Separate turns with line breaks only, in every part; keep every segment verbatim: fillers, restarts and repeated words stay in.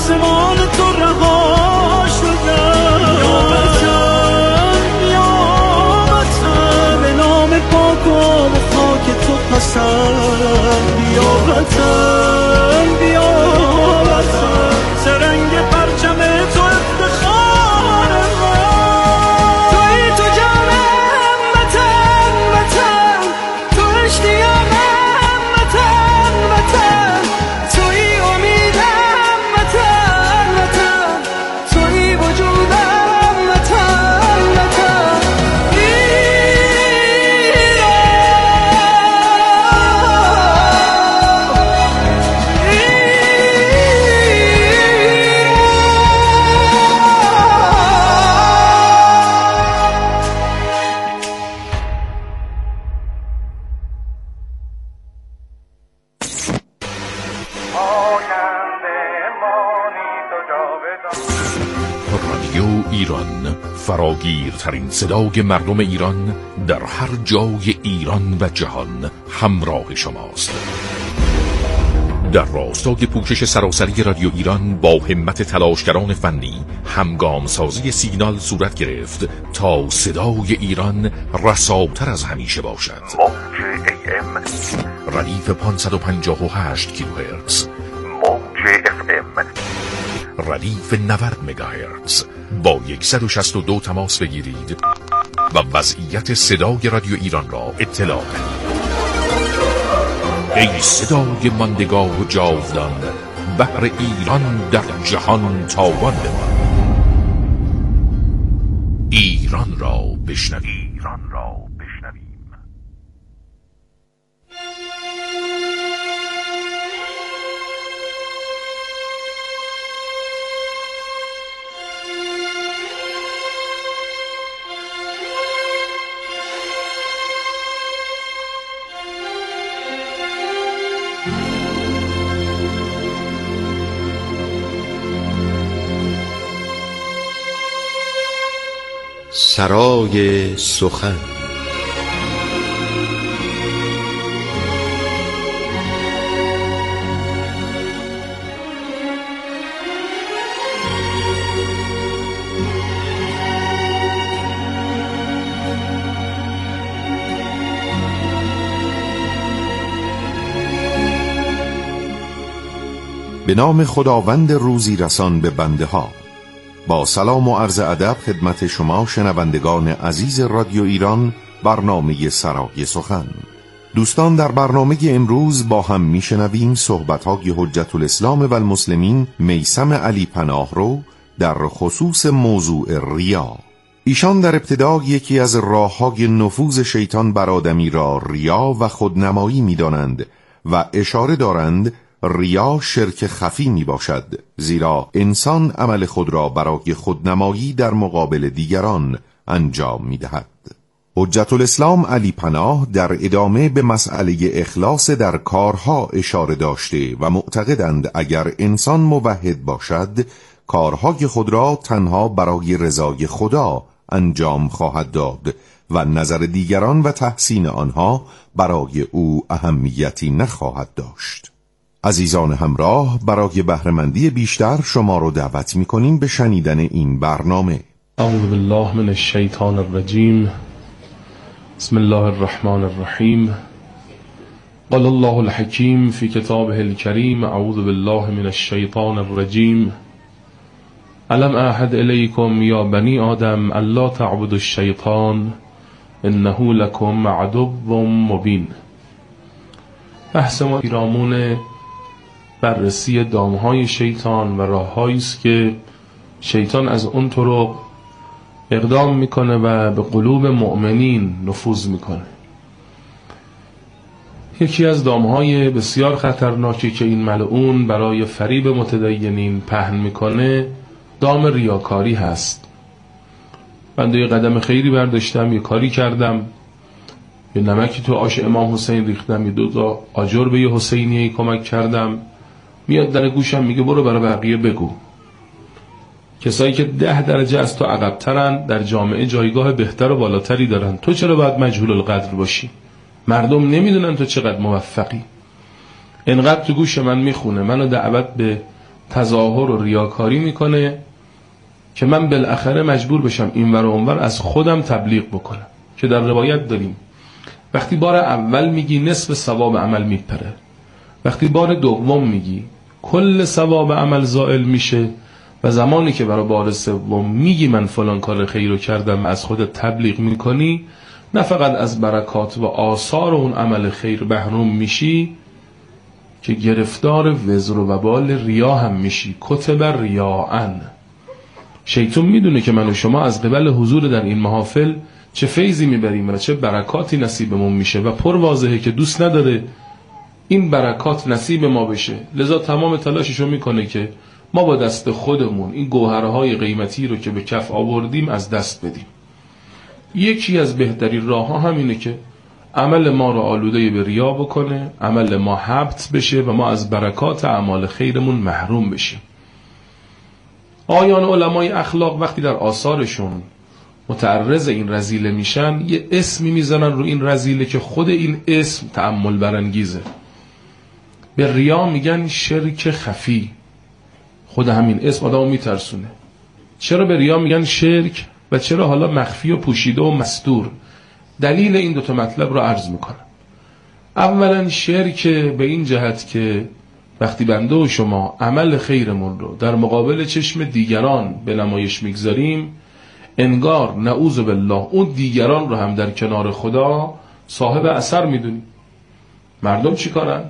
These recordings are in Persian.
آسمان تو رها شدم. یا وطن یا وطن، به نام پاک و خاک تو پسند. یا وطن بیا وطن، سرنگ پرچم تو افتخار من. توی تو جانم وطن وطن، تو اشتیاقم وطن وطن، توی امیدم وطن وطن، توی وجودم وطن وطن.
رادیو ایران، فراگیرترین صدای مردم ایران در هر جای ایران و جهان همراه شماست. در راستای پوشش سراسری رادیو ایران با همت تلاشگران فنی همگام سازی سیگنال صورت گرفت تا صدای ایران رساتر از همیشه باشد. موج ای ام ردیف پانصد و پنجاه و هشت کیلوهرتز، موج اف ام ردیف نود مگاهرتز. با صد و شصت و دو تماس بگیرید و وضعیت صدای رادیو ایران را اطلاع دهید. ای صدای ماندگار و جاودان، بحر ایران در جهان تاوان بمان. ایران را بشنوید. ایران را بشنوید.
سرای سخن.
به نام خداوند روزی رسان به بنده ها. با سلام و عرض ادب خدمت شما شنوندگان عزیز رادیو ایران، برنامه سرای سخن. دوستان، در برنامه امروز با هم میشنویم صحبت‌های حجت الاسلام و المسلمین میثم علی پناه رو در خصوص موضوع ریا. ایشان در ابتدا یکی از راه‌های نفوذ شیطان بر آدمی را ریا و خودنمایی می‌دانند و اشاره دارند ریا شرک خفی می باشد، زیرا انسان عمل خود را برای خودنمایی در مقابل دیگران انجام می دهد. حجت الاسلام علی پناه در ادامه به مسئله اخلاص در کارها اشاره داشته و معتقدند اگر انسان موحد باشد، کارهای خود را تنها برای رضای خدا انجام خواهد داد و نظر دیگران و تحسین آنها برای او اهمیتی نخواهد داشت. عزیزان همراه، برای بهره‌مندی بیشتر شما رو دعوت می‌کنیم به شنیدن این برنامه.
اعوذ بالله من الشیطان الرجیم. بسم الله الرحمن الرحیم. قال الله الحکیم فی کتابه الکریم. اعوذ بالله من الشیطان الرجیم. الم اعهد الیکم یا بنی آدم الا تعبدوا الشیطان انه لکم عدو مبین. بحث ما پیرامون بررسی دامهای شیطان و راههایی است که شیطان از اون طرق اقدام میکنه و به قلوب مؤمنین نفوذ میکنه. یکی از دامهای بسیار خطرناکی که این ملعون برای فریب متدینین پهن میکنه دام ریاکاری هست. من یه قدم خیری برداشتم، یه کاری کردم، یه نمکی تو آش امام حسین ریختم، یه دو تا آجر به یه حسینیه کمک کردم، میاد در گوشم میگه برو برای بقیه بگو. کسایی که ده درجه از تو عقب‌ترن در جامعه جایگاه بهتر و بالاتری دارن، تو چرا باید مجهول القدر باشی؟ مردم نمیدونن تو چقدر موفقی. انقدر تو گوش من میخونه، منو دعوت به تظاهر و ریاکاری میکنه که من بالاخره مجبور بشم اینور و اونور از خودم تبلیغ بکنم، که در روایت داریم وقتی بار اول میگی نصف ثواب عمل میپره، وقتی بار دوم میگی کل ثواب عمل زائل میشه، و زمانی که برای بار سوم میگی من فلان کار خیر رو کردم از خودت تبلیغ میکنی، نه فقط از برکات و آثار اون عمل خیر محروم میشی، که گرفتار وزر و وبال ریا هم میشی. کتب ریاءن. شیطان میدونه که من و شما از قبل حضور در این محافل چه فیضی میبریم و چه برکاتی نصیبمون میشه، و پر واضحه که دوست نداره این برکات نصیب ما بشه، لذا تمام تلاششو میکنه که ما با دست خودمون این گوهرهای قیمتی رو که به کف آوردیم از دست بدیم. یکی از بهترین راه ها همینه که عمل ما رو آلوده به ریا بکنه، عمل ما حبط بشه و ما از برکات اعمال خیرمون محروم بشیم. آیان علمای اخلاق وقتی در آثارشون متعرض این رذیله میشن، یه اسمی میزنن رو این رذیله که خود این اسم تأمل برانگیزه. به ریا میگن شرک خفی. خود همین اسم آدمو میترسونه. چرا به ریا میگن شرک و چرا حالا مخفی و پوشیده و مستور؟ دلیل این دوتا مطلب رو عرض میکنم. اولا شرک به این جهت که وقتی بنده و شما عمل خیرمون رو در مقابل چشم دیگران به نمایش میگذاریم، انگار نعوذ بالله اون دیگران رو هم در کنار خدا صاحب اثر میدونیم. مردم چی کارن؟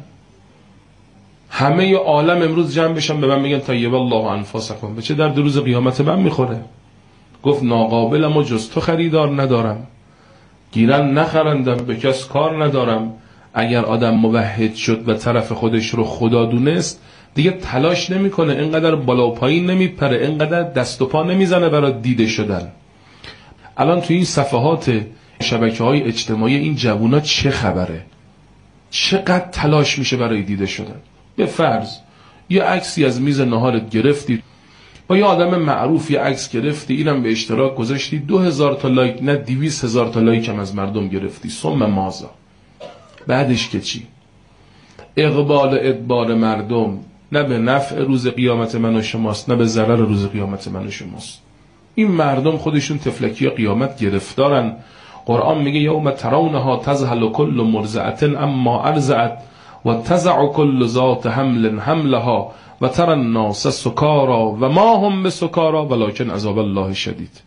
همه عالم امروز جمع بشن به من میگن طیب الله انفاسکم. به چه درد روز قیامت من میخوره؟ گفت ناقابلم و جز تو خریدار ندارم، گیرن نخرندم به کس کار ندارم. اگر آدم موحد شد و طرف خودش رو خدا دونست، دیگه تلاش نمیکنه، اینقدر بالا و پایین نمیپره، اینقدر دست و پا نمیزنه برای دیده شدن. الان توی این صفحات شبکه‌های اجتماعی این جوونا چه خبره؟ چقدر تلاش میشه برای دیده شدن. به فرض یه عکسی از میز نهارت گرفتی، با یه آدم معروف یه عکس گرفتی، اینم به اشتراک گذاشتی، دو هزار تا لایک، نه دویست هزار تا لایک هم از مردم گرفتی. ثم ماذا؟ بعدش که چی؟ اقبال ادبار مردم نه به نفع روز قیامت من و شماست، نه به ضرر روز قیامت من و شماست. این مردم خودشون تفلکی قیامت گرفتارن. قرآن میگه یوم ترونها تذهل کل مرضعة اما ارضعت و تضع کل ذات حمل حملها و ترى الناس سکارا و ما هم بسکارا ولکن عذاب الله شدید.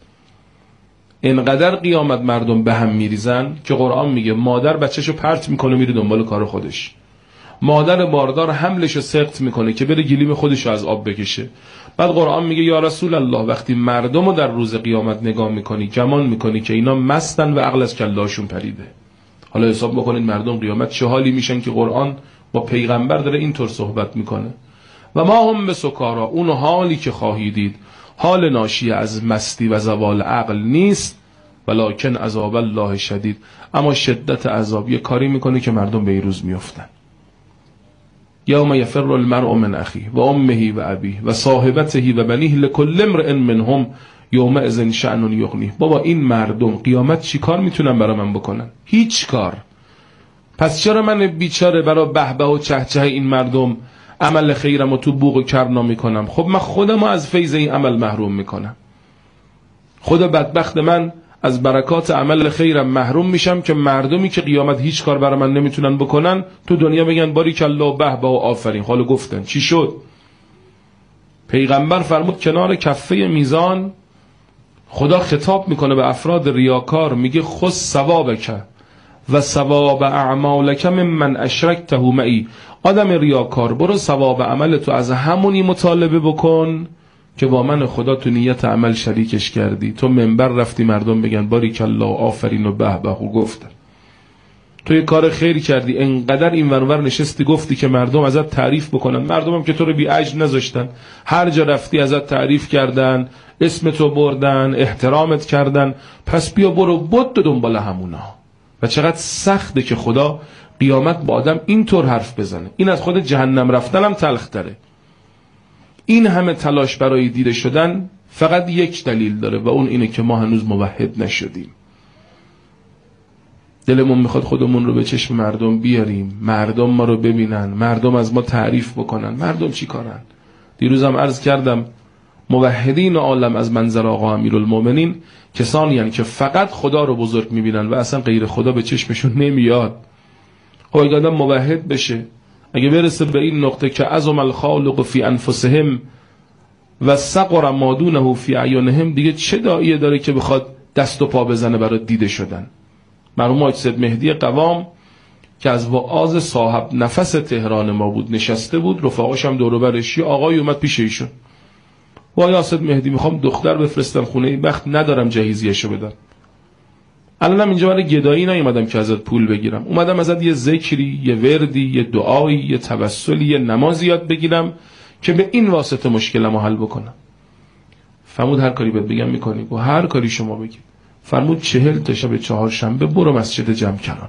اینقدر قیامت مردم به هم میریزن که قرآن میگه مادر بچهشو پرت میکنه میره دنبال کار خودش، مادر باردار حملشو سقط میکنه که بره گلیم خودشو از آب بکشه. بعد قرآن میگه یا رسول الله وقتی مردمو در روز قیامت نگاه میکنی گمان میکنی که اینا مستن و عقل از کلهاشون پریده. حالا حساب بکنید مردم قیامت چه حالی میشن که قرآن با پیغمبر داره اینطور صحبت میکنه. و ما هم به سکارا، اون حالی که خواهیدید حال ناشی از مستی و زوال عقل نیست، ولکن عذاب الله شدید، اما شدت عذاب یه کاری میکنه که مردم به این روز میافتن. یوم یفر المرء من اخیه و امه و ابیه و صاحبته و بنیه لکل امرئ منهم یومئذ شأن یغنیه. بابا این مردم قیامت چی کار میتونن برای من بکنن؟ هیچ کار. پس چرا من بیچاره برای بهبه و چهچه این مردم عمل خیرم و تو بوق و کرنا میکنم؟ خب من خودم از فیض این عمل محروم میکنم. خدا بدبخت من از برکات عمل خیرم محروم میشم که مردمی که قیامت هیچ کار برای من نمیتونن بکنن تو دنیا بگن باریکالله و بهبه و آفرین. حالا گفتن چی شد؟ پیغمبر فرمود کنار کفه میزان خدا خطاب میکنه به افراد ریاکار، میگه خذ ثوابک و ثواب اعمالک ممن اشرکته معی. آدم ریاکار برو ثواب عمل تو از همونی مطالبه بکن که با من خدا تو نیت عمل شریکش کردی. تو منبر رفتی مردم بگن باریکالله آفرین و به به و گفتن. تو یه کار خیر کردی، انقدر این ورور نشستی گفتی که مردم ازت تعریف بکنن. مردم هم که تو رو بی عجز نذاشتن، هر جا رفتی ازت تعریف کردن، اسم تو بردن، احترامت کردن. پس بیا برو بود دنبال همونا. و چقدر سخته که خدا قیامت با آدم اینطور حرف بزنه. این از خود جهنم رفتن هم تلخ تره. این همه تلاش برای دیده شدن فقط یک دلیل داره و اون اینه که ما هنوز موحد نشدیم. دلمون میخواد خودمون رو به چشم مردم بیاریم، مردم ما رو ببینن، مردم از ما تعریف بکنن. مردم چی کارن؟ دیروزم عرض کردم موحدین عالم از منظر آقا امیرالمومنین کسانی هستند که فقط خدا رو بزرگ میبینن و اصلا غیر خدا به چشمشون نمیاد. خب اگه آدم موحد بشه، اگه برسه به این نقطه که عظم الخالق فی انفسهم و صغر ما دونه فی اعینهم، دیگه چه داعیه داره که بخواد دست و پا بزنه برای دیده شدن؟ مرحوم حاج سید مهدی قوام که از وعاظ صاحب نفس تهران ما بود نشسته بود، رفقاش هم دور و برش، یه آقای اومد پیش ایشون، وای سید مهدی میخوام دختر بفرستم خونه، این وقت ندارم جهیزیه‌شو بدم. الانم اینجا برای گدایی نیومدم که ازت پول بگیرم، اومدم ازت یه ذکری، یه وردی، یه دعایی، یه توسلی، یه نمازی یاد بگیرم که به این واسطه مشکلمو حل بکنم. فرمود هر کاری بهت بگم میکنی؟ و هر کاری شما بگید. فرمود چهل تا شب چهارشنبه برو مسجد جمکران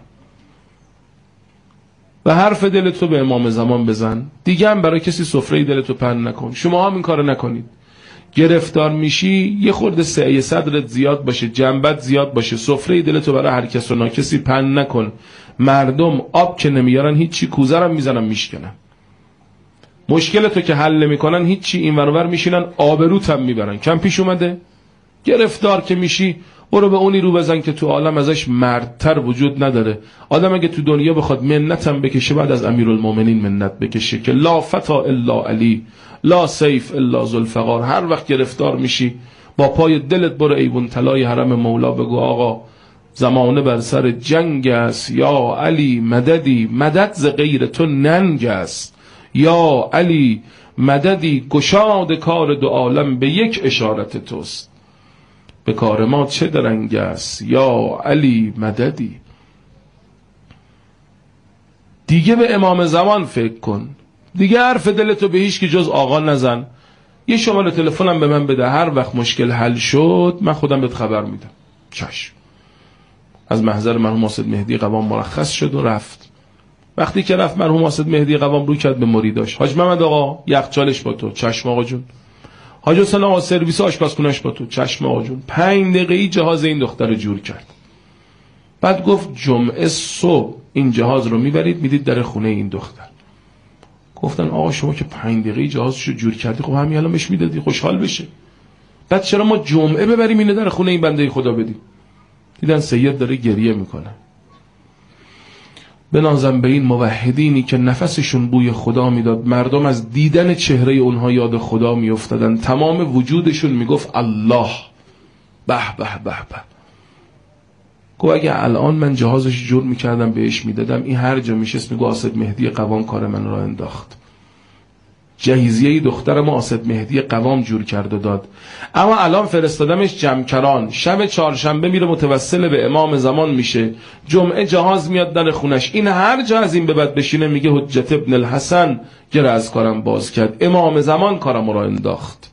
و حرف دلتو به امام زمان بزن، دیگه هم برای کسی سفره دلتو پهن نکن. شما هم این کارو نکنید. گرفتار میشی یه خورده سعی صدرت زیاد باشه، جنبت زیاد باشه، سفره دلتو برای هر کس و ناکسی پهن نکن. مردم آب که نمیارن هیچی، کوزرم میزنن میشکنن. مشکلتو که حل نمیکنن هیچی، این ور اونور میشینن آبروت هم میبرن. کم پیش اومده؟ گرفتار که میشی برو به اونی رو بزن که تو عالم ازش مردتر وجود نداره. آدم اگه تو دنیا بخواد منتم بکشه بعد از امیرالمومنین منت بکشه که لا فتا الا علی، لا سیف الا ذوالفقار. هر وقت گرفتار میشی با پای دلت برو ایوون طلای حرم مولا بگو آقا زمانه بر سر جنگ است، یا علی مددی، مدد ز غیر تو ننگ است، یا علی مددی، گشاد کار دو عالم به یک اشارت توست، به کار ما چه درنگ است، یا علی مددی. دیگه به امام زمان فکر کن، دیگه حرف دلتو به هیچ کی جز آقا نزن. یه شماره تلفنم به من بده، هر وقت مشکل حل شد من خودم بهت خبر میدم. چشم. از محضر مرحوم حاسد مهدی قوام مرخص شد و رفت. وقتی که رفت مرحوم حاسد مهدی قوام رو کرد به مریداش، حاج محمد آقا یخچالش با تو. چشم آقا جون. حاج حسین آقا سرویس آشپزخونه‌اش با تو. چشم آقا جون. پنج دقیقه‌ای جهاز این دختر رو جور کرد. بعد گفت جمعه صبح این جهاز رو میبرید میدید در خونه این دختر. گفتن آقا شما که پنج دقیقه‌ای جهازشو جور کردی، خب همین الان بهش میدادی خوشحال بشه. بعد چرا ما جمعه ببریم اینو در خونه این بنده خدا بدیم؟ دیدن سید داره گریه میکنه. بنازم به این موحدینی که نفسشون بوی خدا میداد، مردم از دیدن چهره اونها یاد خدا میافتادن، تمام وجودشون میگفت الله، به به به به. گو اگه الان من جهازش جور میکردم بهش میدادم، این هر جا میشست میگو آسد مهدی قوام کار من را انداخت. جهیزیه دخترم آسد مهدی قوام جور کرد و داد. اما الان فرستادمش جمکران، شب چهارشنبه میره متوسل به امام زمان میشه، جمعه جهاز میاد در خونش. این هر جا از این به بعد بشینه میگه حجت ابن الحسن گره از کارم باز کرد، امام زمان کارم را انداخت.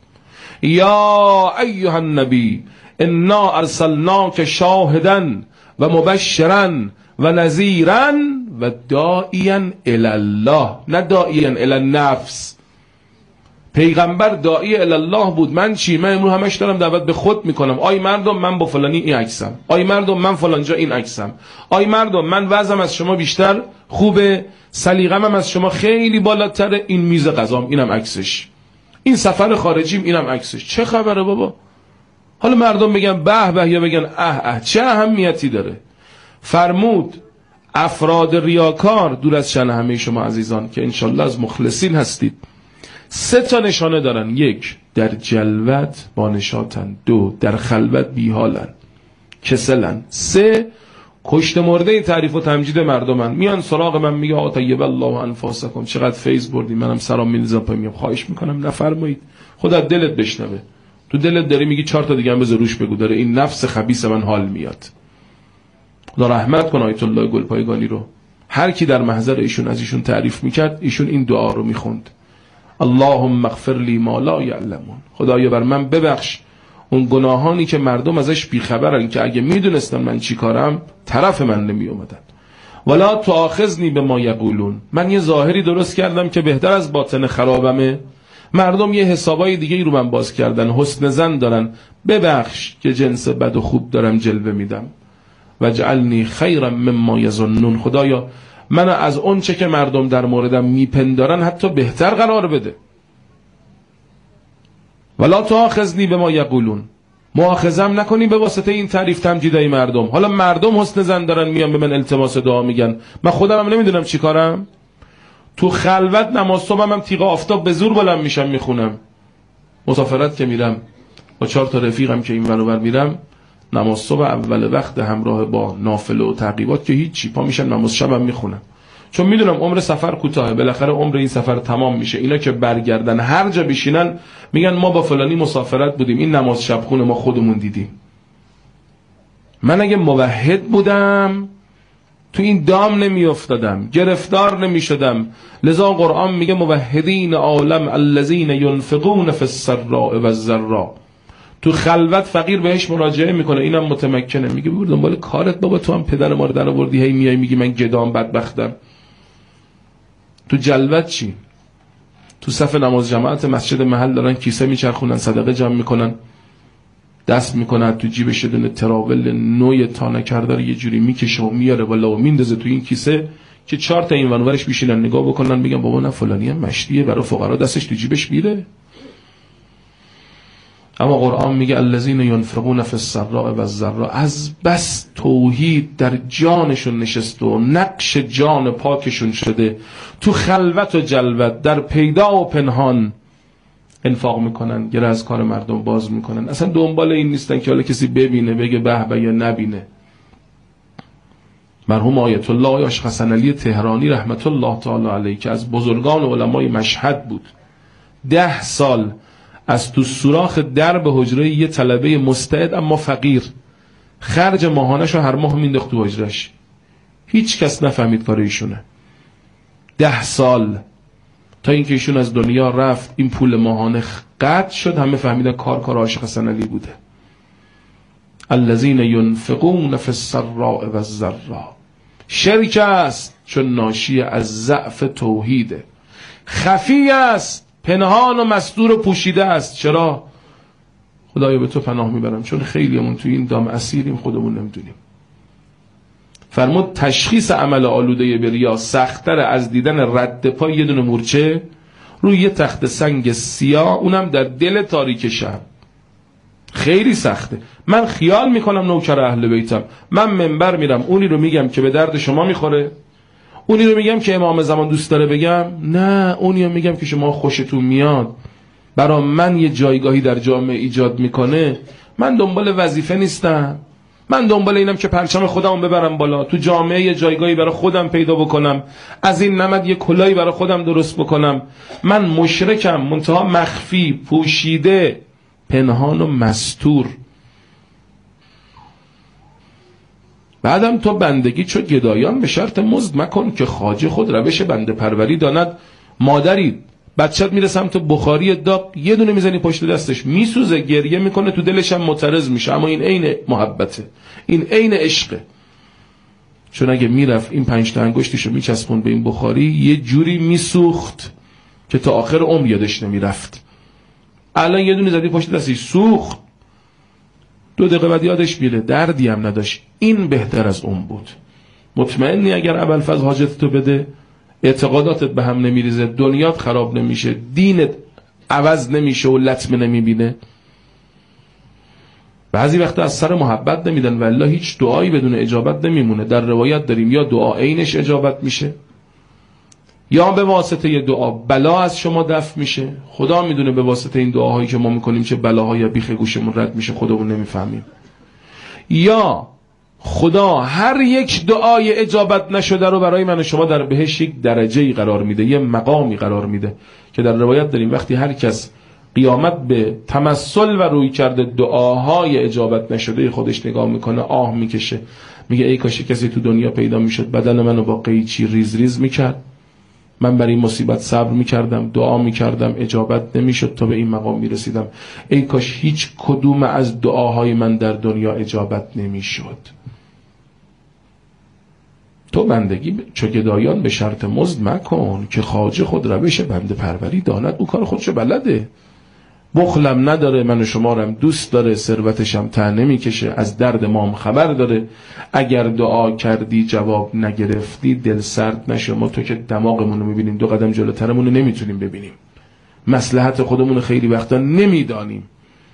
یا ایها النبی انا ارسلناک شاهدا و مبشرا و نذیرا و داعیا الی الله، نه داعیا الی النفس. پیغمبر داعی الی الله بود. من چی؟ من امروز همش دارم دعوت به خود میکنم. آی مردم من با فلانی این عکسم، آی مردم من فلانجا این عکسم، آی مردم من وضعم از شما بیشتر خوبه، سلیقه‌م از شما خیلی بالاتره، این میز غذام اینم عکسش، این سفر خارجیم اینم عکسش. چه خبره بابا؟ حالا مردم بگن به به یا بگن اه اه، چه اهمیتی داره؟ فرمود افراد ریاکار دور از شأن همه شما عزیزان که انشالله از مخلصین هستید، سه تا نشانه دارن. یک، در جلوت با نشاطن. دو، در خلوت بیحالن کسلن. سه، کشت مرده تعریف و تمجید مردمن. میان سراغ من میگه آقا طیب الله انفاسکم، چقدر فیض بردیم. منم سلام می‌ریزم پای میگم خواهش میکنم نفرمایید، خدا دلت بشنوه. تو دلت داری میگی چهار تا دیگه هم بذار روش بگو، داره این نفس خبیث من حال میاد. خدا رحمت کنه آیت الله گلپایگانی رو. هر کی در محضر ایشون از ایشون تعریف میکرد، ایشون این دعا رو میخوند: اللهم اغفر لی ما لا یعلمون. خدایا بر من ببخش اون گناهانی که مردم ازش بیخبرن، که اگه میدونستن من چی کارم طرف من نمی اومدن. ولا تؤاخذنی بما یقولون. من یه ظاهری درست کردم که بهتر از باطن خرابمه. مردم یه حسابای دیگه رو من باز کردن، حسن ظن دارن. ببخش که جنس بد و خوب دارم جلوه میدم. وجعلنی خیرا مما یظنون. خدایا من از اون چه که مردم در موردم میپندارن حتی بهتر قرار بده. ولا تؤاخذنی بما یقولون، مؤاخذم نکنی به واسطه این تعریف تمجیدای مردم. حالا مردم حسن زن دارن میان به من التماس دعا میگن، من خودم هم نمیدونم چی کارم. تو خلوت نماز صبحم هم تیغ آفتاب به زور بلند میشم میخونم. مسافرت که میرم با چهار تا رفیقم که این ور و بر میرم، نماز صبح اول وقت همراه با نافله و تعقیبات که هیچی، پا میشن نماز شبم میخونم، چون میدونم عمر سفر کوتاهه، بالاخره عمر این سفر تمام میشه. اینا که برگردن هر جا بشینن میگن ما با فلانی مسافرت بودیم، این نماز شب خونه ما خودمون دیدیم. من اگه موحد بودم تو این دام نمی افتادم، گرفتار نمی شدم. لذا قرآن میگه موحدین عالم الذین ينفقون فی السراء و الضراء. تو خلوت فقیر بهش مراجعه میکنه، اینم متمکنه، میگه ببر دنبال کارت بابا، تو هم پدر ما رو در آوردی، هی میای میگی من گدام بدبختم. تو جلوت چی؟ تو صف نماز جماعت مسجد محل دارن کیسه میچرخونن، صدقه جمع میکنن، دست میکنن تو جیبش دونه تراول نوع تا نکردار یه جوری میکشه و میاره بالا و میندازه تو این کیسه که چهار تا این ونورش بشینن نگاه بکنن میگن بابا نه فلانی هم مشتیه، برای فقرا دستش تو جیبش میره. اما قرآن میگه الذین ینفقون فی السراء و الضراء، از بس توحید در جانشون نشسته و نقش جان پاکشون شده، تو خلوت و جلوت در پیدا و پنهان انفاق میکنن، گره از کار مردم باز میکنن، اصلا دنبال این نیستن که حالا کسی ببینه بگه به به یا نبینه. مرحوم آیت الله آیاش حسن علی تهرانی رحمت الله تعالی علیه که از بزرگان علمای مشهد بود، ده سال از تو سوراخ درب حجره یه طلبه مستعد اما فقیر خرج ماهانش رو هر ماه مینداخت تو حجرش، هیچ کس نفهمید کار ایشونه. ده سال تا اینکه ایشون از دنیا رفت این پول ماهانه قطع شد، همه فهمیدن کار کار عاشق حسن علی بوده. الذین ینفقون فی السراء و الضراء، شرک است چون ناشی از ضعف توحیده، خفی است، پنهان و مستور و پوشیده است. چرا؟ خدایا به تو پناه میبرم چون خیلیمون تو این دام اسیریم خودمون نمیدونیم. فرمود تشخیص عمل آلوده به ریا سخت‌تر از دیدن رد پای یه دونه مورچه روی یه تخت سنگ سیاه، اونم در دل تاریک شب. خیلی سخته. من خیال میکنم نوکر اهل بیتم، من منبر میرم اونی رو میگم که به درد شما میخوره، اونی رو میگم که امام زمان دوست داره بگم، نه اونی رو میگم که شما خوشتون میاد، برا من یه جایگاهی در جامعه ایجاد میکنه. من دنبال وظیفه نیستم، من دنبال اینم که پرچم خودم ببرم بالا، تو جامعه یه جایگاهی برای خودم پیدا بکنم، از این نمد یه کلاهی برای خودم درست بکنم. من مشرکم، منتها مخفی، پوشیده، پنهان و مستور. بعدم تو بندگی چو گدایان به شرط مزد مکن، که خواجه خود روش بنده پروری داند. مادری بچت میره سمت بخاری داغ، یه دونه میزنی پشت دستش میسوزه، گریه میکنه، تو دلش هم معترض میشه، اما این عین محبته، این عین عشقه. چون اگه میرفت این پنج تا انگشتشو میچسبون به این بخاری یه جوری میسوخت که تا آخر عمر یادش نمیرفت. الان یه دونه زدی پشت دستش سوخت، دو دقیقه بعد یادش میره، دردی هم نداشت. این بهتر از اون بود. مطمئنی اگر ابوالفضل حاجتتو بده اعتقاداتت به هم نمیریزه، دنیات خراب نمیشه، دینت عوض نمیشه و لطمه نمیبینه. بعضی وقتا از سر محبت نمیدن والله هیچ دعایی بدون اجابت نمیمونه. در روایت داریم یا دعا عینش اجابت میشه یا به واسطه یه دعا بلا از شما دفع میشه. خدا میدونه به واسطه این دعاهایی که ما میکنیم چه بلاهای بیخ گوشمون رد میشه، خودمون نمیفهمیم. یا خدا هر یک دعای اجابت نشده رو برای من و شما در بهش یک درجه‌ای قرار میده، یه مقامی قرار میده که در روایت داریم وقتی هر کس قیامت به تمثل و روی کرده دعاهای اجابت نشده خودش نگاه میکنه آه میکشه، میگه ای کاش کسی تو دنیا پیدا میشد بدن منو با قیچی ریز ریز میکرد، من برای این مصیبت صبر میکردم، دعا میکردم، اجابت نمیشد تا به این مقام میرسیدم. ای کاش هیچ کدوم از دعاهای من در دنیا اجابت نمیشد. تو بندگی چو گدایان به شرط مزد مکن، که خواجه خود روش بنده پروری داند. او کار خودشو بلده، بخلم نداره، من و شمارم دوست داره، ثروتشم ته نمیکشه، از درد مام خبر داره. اگر دعا کردی جواب نگرفتی دل سرد نشه، ما تو که دماغمون رو میبینیم دو قدم جلوترمون رو نمیتونیم ببینیم. مصلحت خودمون خیلی وقتا نمیدانیم.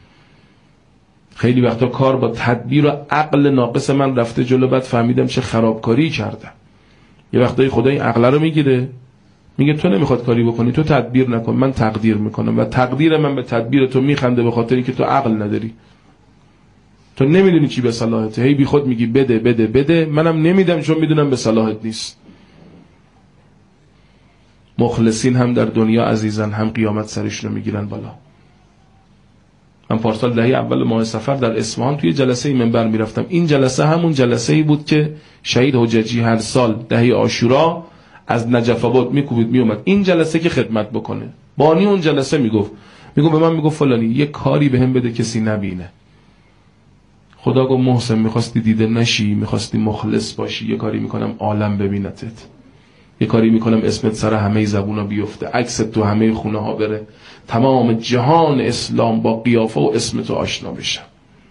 خیلی وقتا کار با تدبیر و عقل ناقص من رفته جلو، بعد فهمیدم چه خرابکاری کردم. یه وقتایی خدا این عقل رو میگیره، میگه تو نمیخواد کاری بکنی، تو تدبیر نکن، من تقدیر میکنم و تقدیر من به تدبیر تو میخنده، به خاطر اینکه تو عقل نداری، تو نمیدونی چی به صلاحته، هی بی خود میگی بده بده بده، منم نمیدم چون میدونم به صلاحت نیست. مخلصین هم در دنیا عزیزن، هم قیامت سرشون رو میگیرن بالا. من پارسال دهه اول ماه صفر در اصفهان توی جلسه منبر میرفتم. این جلسه همون جلسه ای بود که شهید حججی هر سال دهه عاشورا از نجف آباد میکوبید میومد این جلسه که خدمت بکنه. بانی اون جلسه میگفت میگم به من میگفت فلانی یه کاری بهم بده کسی نبینه. خدا گفت محسن میخواستی دیده نشی، میخواستی مخلص باشی، یه کاری میکنم عالم ببینتت، یه کاری میکنم اسمت سر همه زبونا بیفته، عکست تو همه خونه ها بره، تمام جهان اسلام با قیافه و اسم تو آشنا بشن.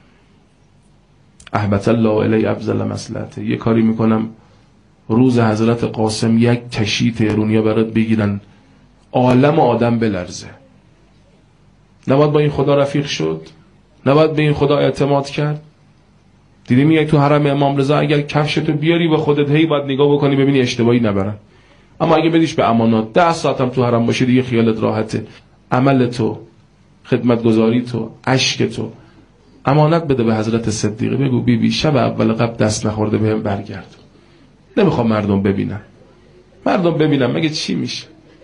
احبت الله الی افضل مصلحته. یه کاری میکنم روز حضرت قاسم یک تشییع تهرونیا برات بگیرن، عالم آدم بلرزه. نباید با این خدا رفیق شد؟ نباید به این خدا اعتماد کرد؟ دیدی میگه تو حرم امام رضا اگر کفشتو بیاری و خودت هی باید نگاه بکنی ببینی اشتباهی نبرن، اما اگه بدیش به امانات ده ساعتم تو حرم باشی دیگه خیالت راحته. عمل تو، خدمتگزاری تو، عشق تو امانت بده به حضرت صدیقه، بگو بی بی شب اول قبل دست نخورده بهم برگرد، نمیخوام مردم ببینن. مردم ببینن مگه چی میشه؟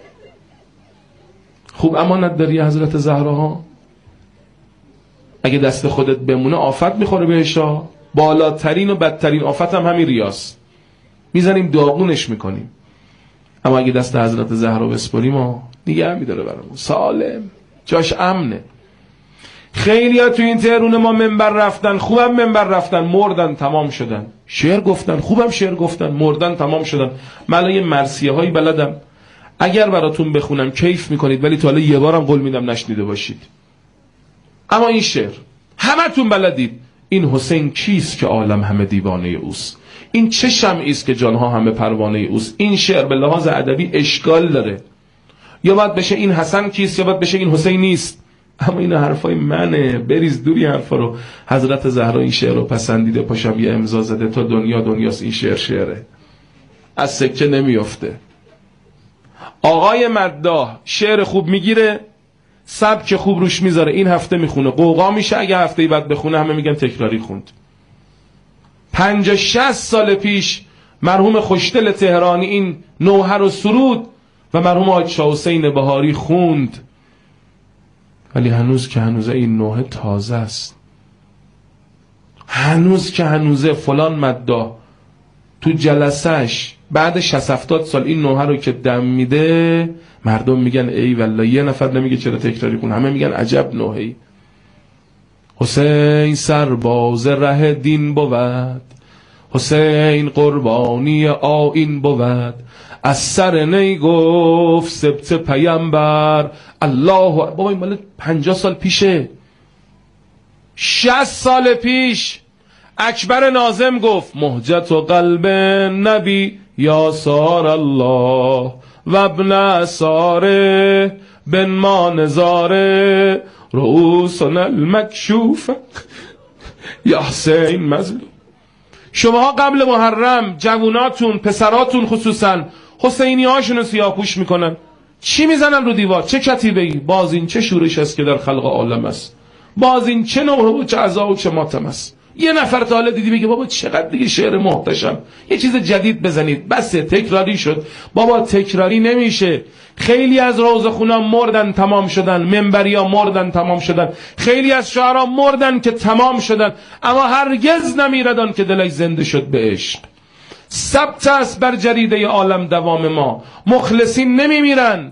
خوب امانت داری حضرت زهراها؟ اگه دست خودت بمونه آفت میخوره بهشا. بالاترین و بدترین آفت هم همین ریاست، میزنیم داغونش میکنیم. اما اگه دست حضرت زهرا بسپریم ما دیگه میداره برامون سالم، جاش امنه. خیلی ها تو این تهرون ما منبر رفتن، خوبم منبر رفتن، مردن تمام شدن. شعر گفتن، خوبم شعر گفتن، مردن تمام شدن. من یه مرثیه هایی بلدم، اگر براتون بخونم کیف میکنید، ولی تا حالا یه بارم قول میدم نشنیده باشید. اما این شعر همتون بلدید. این حسین کیست که عالم همه دیوانه اوست؟ این چه شمعی است که جانها همه پروانه اوست؟ این شعر به لحاظ ادبی اشکال داره. یا باید بشه این حسن کیست، یا باید بشه این حسین نیست. اما این حرفای منه، بریز دوری حرفا رو. حضرت زهرا این شعر رو پسندیده، پاشم یه امضا زده، تا دنیا دنیاست این شعر شعره، از سکه نمیافته. آقای مداح شعر خوب میگیره، سبک خوب روش میذاره، این هفته میخونه، قوقا میشه. اگه هفته بعد بخونه همه میگن تکراری خوند. پنجاه شصت سال پیش مرحوم خوشدل تهرانی این نوحه و سرود و مرحوم حاج شاه حسین بهاری خوند، ولی هنوز که هنوزه این نوحه تازه است. هنوز که هنوزه فلان مداح تو جلسهش بعد شصت هفتاد سال این نوحه رو که دم میده، مردم میگن ای والله. یه نفر نمیگه چرا تکراری خون، همه میگن عجب نوحه‌ای. حسین سرباز ره دین بود، حسین قربانی آیین بود، از سر نی گفت سبت پیامبر الله. بابا این مال پنجاه سال پیشه، شصت سال پیش اکبر ناظم گفت مهجت و قلب نبی یا سار الله و ابن اساره بن ما نظاره رؤوسنا المکشوف یا حسین مظلوم. شماها قبل محرم جووناتون، پسراتون خصوصا، حسینی هاشون رو سیاه‌پوش میکنن، چی میزنن رو دیوار؟ چه کتیبه‌ای؟ باز این چه شورش است که در خلق عالم است، باز این چه نوحه و چه عزا و چه ماتم است. یه نفر تا حالا دیدی بگه بابا چقدر دیگه شعر محتشم، یه چیز جدید بزنید؟ بس تکراری شد. بابا تکراری نمیشه. خیلی از روزخونا مردن تمام شدن، منبریا مردن تمام شدن، خیلی از شعرا مردن که تمام شدن، اما هرگز نمیردن که دلش زنده شد به عشق. ثبت است بر جریده عالم دوام ما، مخلصین نمیمیرن.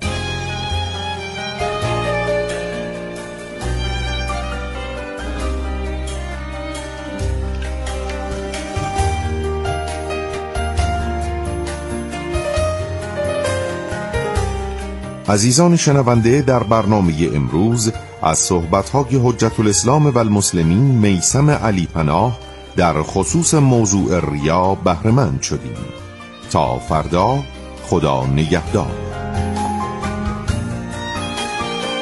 عزیزان شنونده، در برنامه امروز از صحبت‌های حجت الاسلام و المسلمین میثم علی پناه در خصوص موضوع ریا بهره مند شدیم. تا فردا، خدا نگهدار.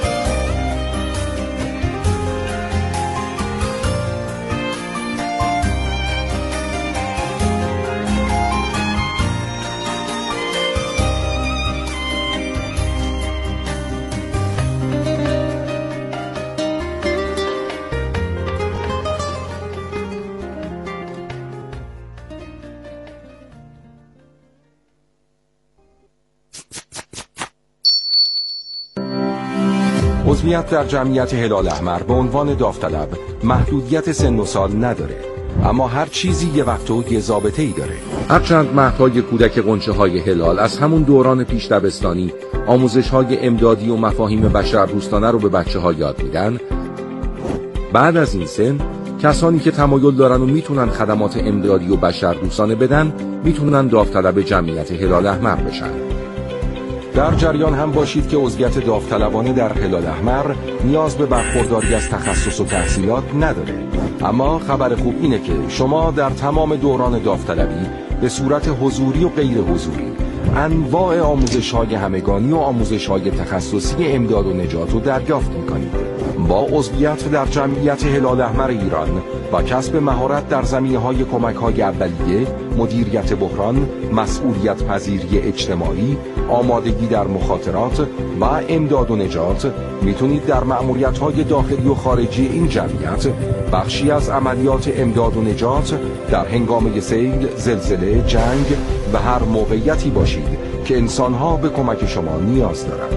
عضویت در جمعیت هلال احمر به عنوان داوطلب محدودیت سن و سال نداره، اما هر چیزی یه وقت و یه ضابطه‌ای داره. هرچند مهدهای کودک غنچه های هلال از همون دوران پیش دبستانی آموزش های امدادی و مفاهیم بشردوستانه رو به بچه ها یاد میدن، بعد از این سن کسانی که تمایل دارن و میتونن خدمات امدادی و بشردوستانه بدن میتونن داوطلب جمعیت هلال احمر بشن. در جریان هم باشید که عضویت داوطلبانه در هلال احمر نیاز به برخورداری از تخصص و تحصیلات نداره، اما خبر خوب اینه که شما در تمام دوران داوطلبی به صورت حضوری و غیر حضوری انواع آموزش‌های همگانی و آموزش‌های تخصصی امداد و نجات رو دریافت می‌کنید. با عضویت در جمعیت هلال احمر ایران و کسب مهارت در زمینه‌های کمک‌های اولیه، مدیریت بحران، مسئولیت پذیری اجتماعی، آمادگی در مخاطرات و امداد و نجات میتونید در مأموریت‌های داخلی و خارجی این جمعیت بخشی از عملیات امداد و نجات در هنگام سیل، زلزله، جنگ و هر موقعیتی باشید که انسان‌ها به کمک شما نیاز دارند.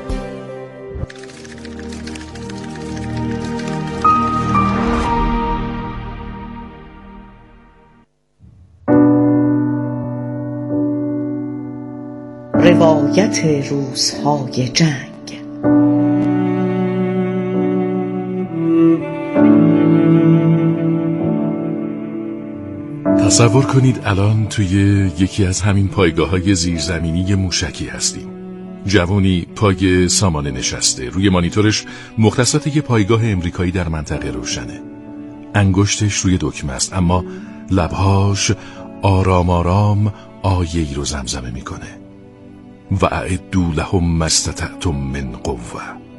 روایت روزهای جنگ.
تصور کنید الان توی یکی از همین پایگاه‌های زیرزمینی موشکی هستیم. جوانی پای سامانه نشسته، روی مانیتورش مختصات یک پایگاه امریکایی در منطقه روشنه. انگشتش روی دکمه است، اما لبهاش آرام آرام آیه‌ای رو زمزمه میکنه. و اعدوا لهم ما استطعتم من قوه.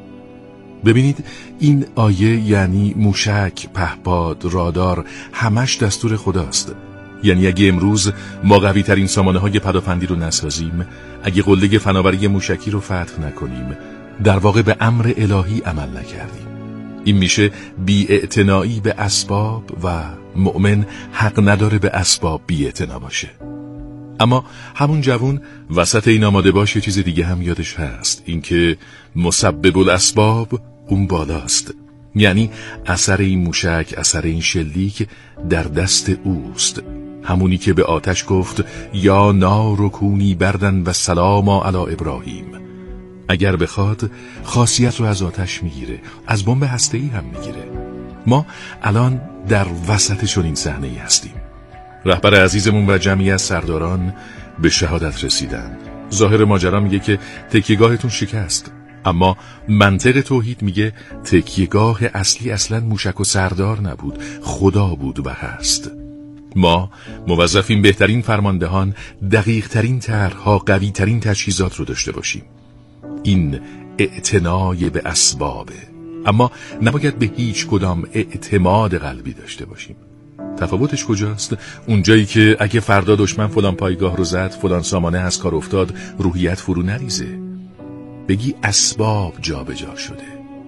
ببینید این آیه یعنی موشک، پهپاد، رادار، همش دستور خداست. یعنی اگه امروز ما قوی ترین سامانه های پدافندی رو نسازیم، اگه قله فناوری موشکی رو فتح نکنیم، در واقع به امر الهی عمل نکردیم. این میشه بی‌اعتنایی به اسباب و مؤمن حق نداره به اسباب بی‌اعتنا باشه. اما همون جوون وسط این آماده باش یه چیز دیگه هم یادش هست، اینکه مسبب الاسباب اون بالاست. یعنی اثر این موشک، اثر این شلیک در دست اوست. همونی که به آتش گفت یا نار کونی بردن و سلاما علی ابراهیم. اگر بخواد خاصیت رو از آتش میگیره، از بمب هسته‌ای هم میگیره. ما الان در وسط چنین صحنه‌ای هستیم. رهبر عزیزمون و جمعی از سرداران به شهادت رسیدن. ظاهر ماجرا میگه که تکیهگاهتون شکست، اما منطق توحید میگه تکیهگاه اصلی اصلا موشک و سردار نبود، خدا بود و هست. ما موظفیم بهترین فرماندهان، دقیق ترین طرح‌ها، قوی ترین تجهیزات رو داشته باشیم. این اعتنای به اسبابه، اما نباید به هیچ کدام اعتماد قلبی داشته باشیم. تفاوتش کجاست؟ اونجایی که اگه فردا دشمن فلان پایگاه رو زد، فلان سامانه از کار افتاد، روحیت فرو نریزه، بگی اسباب جا به جا شده.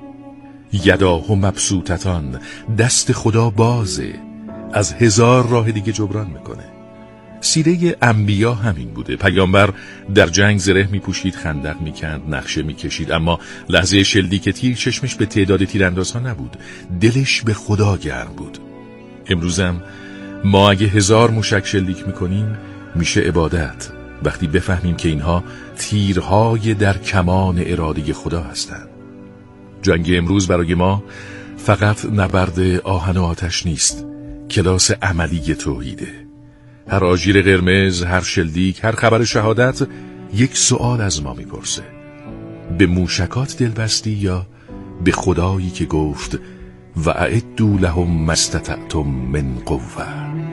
یداه مبسوطتان، دست خدا بازه، از هزار راه دیگه جبران میکنه. سیره انبیا همین بوده. پیامبر در جنگ زره میپوشید، خندق میکند، نقشه میکشید، اما لحظه شلیک تیر چشمش به تعداد تیراندازها نبود، دلش به خدا گرم بود. امروزم ما اگه هزار موشک شلیک میکنیم میشه عبادت، وقتی بفهمیم که اینها تیرهای در کمان اراده خدا هستند. جنگ امروز برای ما فقط نبرد آهن و آتش نیست، کلاس عملی توحیده. هر آژیر قرمز، هر شلیک، هر خبر شهادت یک سوال از ما میپرسه: به موشکات دل بستی یا به خدایی که گفت و اعدوا لهم ما استطعتم من قوه؟